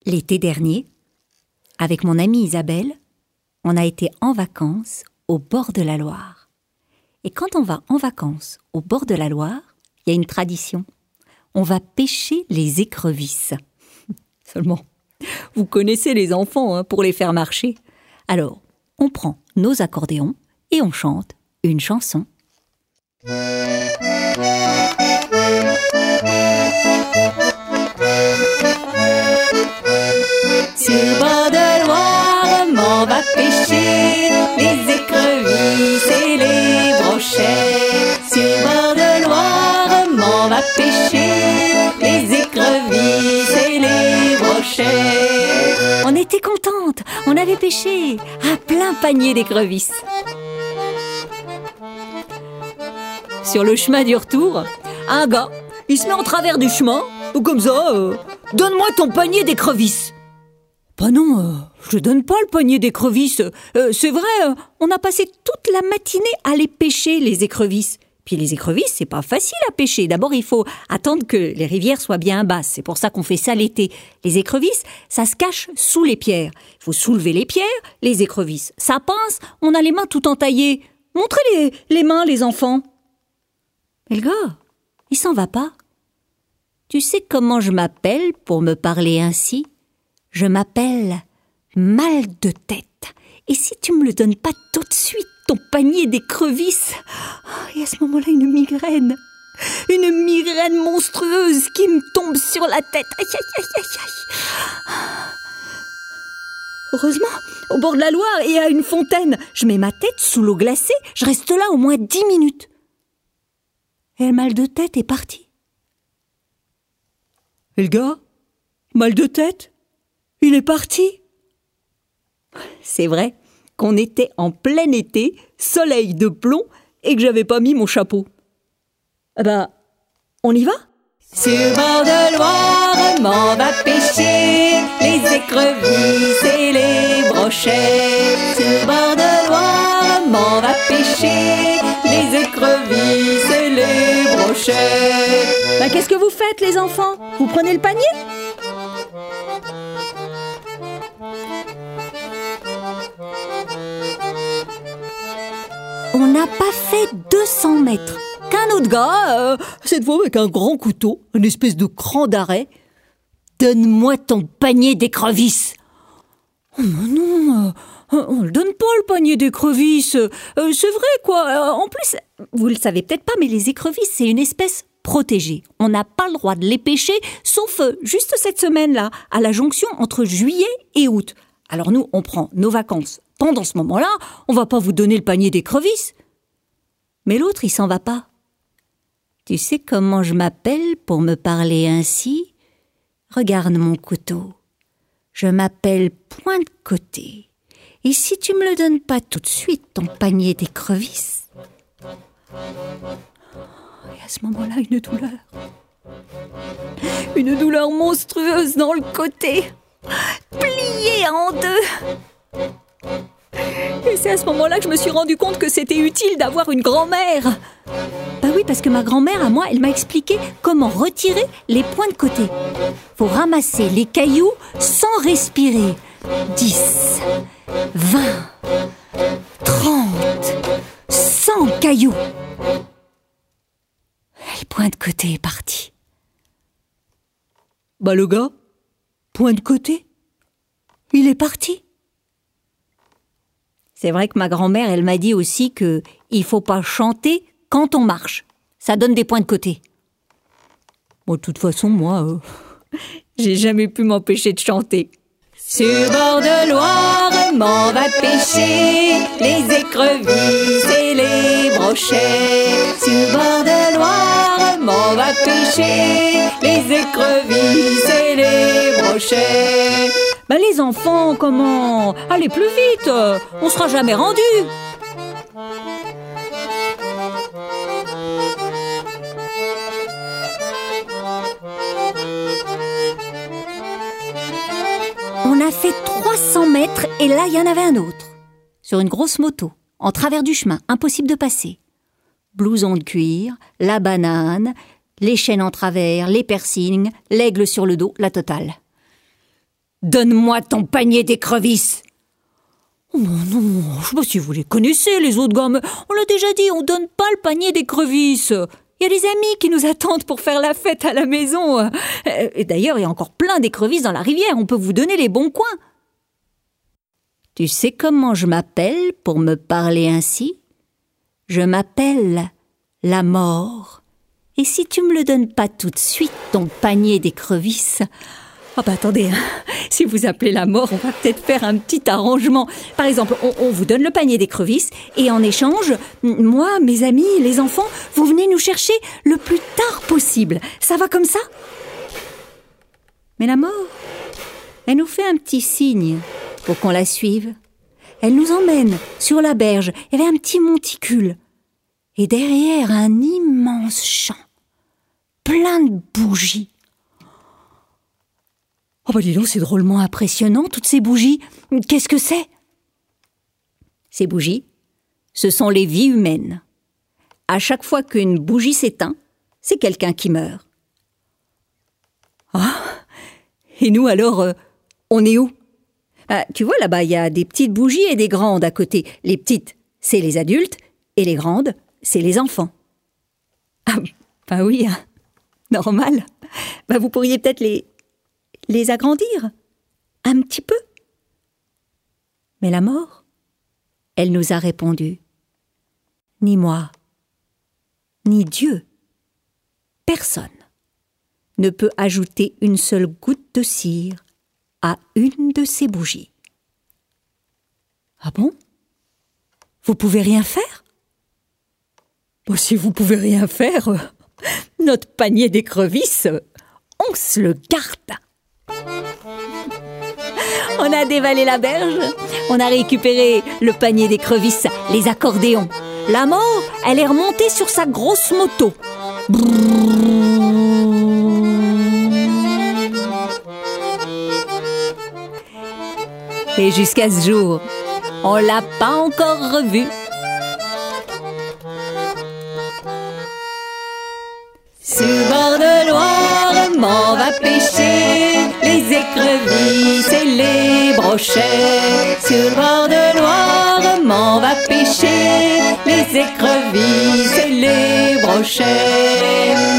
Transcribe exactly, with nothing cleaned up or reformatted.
L'été dernier, avec mon amie Isabelle, on a été en vacances au bord de la Loire. Et quand on va en vacances au bord de la Loire, il y a une tradition. On va pêcher les écrevisses. Seulement, vous connaissez les enfants hein, pour les faire marcher. Alors, on prend nos accordéons et on chante une chanson. Sur bord de Loire, on va pêcher les écrevisses et les brochets. Sur bord de Loire, on va pêcher les écrevisses et les brochets. On était contentes, on avait pêché à plein panier d'écrevisses. Sur le chemin du retour, un gars, il se met en travers du chemin, comme ça, euh, donne-moi ton panier d'écrevisses. Bah non, euh, je donne pas le panier d'écrevisses. Euh, c'est vrai, euh, on a passé toute la matinée à les pêcher, les écrevisses. Puis les écrevisses, c'est pas facile à pêcher. D'abord, il faut attendre que les rivières soient bien basses. C'est pour ça qu'on fait ça l'été. Les écrevisses, ça se cache sous les pierres. Il faut soulever les pierres, les écrevisses. Ça pince, on a les mains tout entaillées. Montrez les, les mains, les enfants. Mais le gars, il s'en va pas. Tu sais comment je m'appelle pour me parler ainsi ? Je m'appelle mal de tête. Et si tu me le donnes pas tout de suite, ton panier d'écrevisses, oh, et à ce moment-là, une migraine. Une migraine monstrueuse qui me tombe sur la tête. Aïe, aïe, aïe, aïe, aïe. Heureusement, au bord de la Loire, il y a une fontaine. Je mets ma tête sous l'eau glacée. Je reste là au moins dix minutes. Et le mal de tête est parti. Et le gars, mal de tête, il est parti. C'est vrai qu'on était en plein été, soleil de plomb, et que j'avais pas mis mon chapeau. Ah ben, on y va ? Sur bord de Loire, on va pêcher les écrevisses et les brochets. Sur bord de Loire, on va pêcher les écrevisses et les brochets. Ben, qu'est-ce que vous faites, les enfants ? Vous prenez le panier ? On n'a pas fait deux cents mètres qu'un autre gars, euh, cette fois avec un grand couteau, une espèce de cran d'arrêt. « Donne-moi ton panier d'écrevisses !» Oh non, euh, on le donne pas le panier d'écrevisses. Euh, c'est vrai quoi. Euh, en plus, vous le savez peut-être pas, mais les écrevisses, c'est une espèce protégée. On n'a pas le droit de les pêcher, sauf euh, juste cette semaine-là, à la jonction entre juillet et août. Alors nous, on prend nos vacances. Pendant ce moment-là, on va pas vous donner le panier d'écrevisses. Mais l'autre, il s'en va pas. Tu sais comment je m'appelle pour me parler ainsi ? Regarde mon couteau. Je m'appelle Point de Côté. Et si tu me le donnes pas tout de suite, ton panier d'écrevisses... Et à ce moment-là, une douleur. Une douleur monstrueuse dans le côté. Plié en deux. Et c'est à ce moment-là que je me suis rendu compte que c'était utile d'avoir une grand-mère. Bah oui, parce que ma grand-mère, à moi, elle m'a expliqué comment retirer les points de côté. Faut ramasser les cailloux sans respirer. dix, vingt, trente, cent cailloux. Et le point de côté est parti. Bah le gars, point de côté, il est parti. C'est vrai que ma grand-mère, elle m'a dit aussi que il faut pas chanter quand on marche. Ça donne des points de côté. Bon, de toute façon, moi, euh, j'ai jamais pu m'empêcher de chanter. Sur bord de Loire, on va pêcher les écrevisses et les brochets. Sur bord de Loire, on va pêcher les écrevisses et les brochets. Ben les enfants, comment ? Allez plus vite, on sera jamais rendus. On a fait trois cents mètres et là, il y en avait un autre. Sur une grosse moto, en travers du chemin, impossible de passer. Blouson de cuir, la banane, les chaînes en travers, les piercings, l'aigle sur le dos, la totale. Donne-moi ton panier d'écrevisses. Oh non, je sais pas si vous les connaissez, les autres gars, mais on l'a déjà dit, on donne pas le panier d'écrevisses. Il y a des amis qui nous attendent pour faire la fête à la maison. Et d'ailleurs, il y a encore plein d'écrevisses dans la rivière, on peut vous donner les bons coins. Tu sais comment je m'appelle pour me parler ainsi? Je m'appelle la mort. Et si tu me le donnes pas tout de suite, ton panier d'écrevisses... Ah bah attendez, hein. Si vous appelez la mort, on va peut-être faire un petit arrangement. Par exemple, on, on vous donne le panier d'écrevisses et en échange, moi, mes amis, les enfants, vous venez nous chercher le plus tard possible. Ça va comme ça? Mais la mort, elle nous fait un petit signe pour qu'on la suive. Elle nous emmène sur la berge. Il y avait un petit monticule. Et derrière, un immense champ, plein de bougies. Oh bah dis donc, c'est drôlement impressionnant, toutes ces bougies. Qu'est-ce que c'est? Ces bougies, ce sont les vies humaines. À chaque fois qu'une bougie s'éteint, c'est quelqu'un qui meurt. Ah, et nous alors, euh, on est où? Ah, tu vois, là-bas, il y a des petites bougies et des grandes à côté. Les petites, c'est les adultes, et les grandes, c'est les enfants. Ah, bah oui, hein, normal. Bah vous pourriez peut-être les... les agrandir, un petit peu. Mais la mort, elle nous a répondu, ni moi, ni Dieu, personne ne peut ajouter une seule goutte de cire à une de ces bougies. Ah bon? Vous pouvez rien faire? Bon, si vous pouvez rien faire, euh, notre panier d'écrevisses, on se le garde. On a dévalé la berge, on a récupéré le panier d'écrevisses, les accordéons. La mort, elle est remontée sur sa grosse moto. Et jusqu'à ce jour, on l'a pas encore revu. Sur bord de Loire, m'en va pêcher les écrevisses et les brochets. Sur bord de Loire, m'en va pêcher les écrevisses et les brochets.